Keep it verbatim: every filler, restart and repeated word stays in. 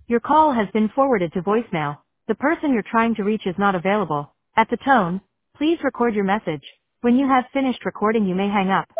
Your call has been forwarded to voicemail. The person you're trying to reach is not available. At the tone, please record your message. When you have finished recording, you may hang up.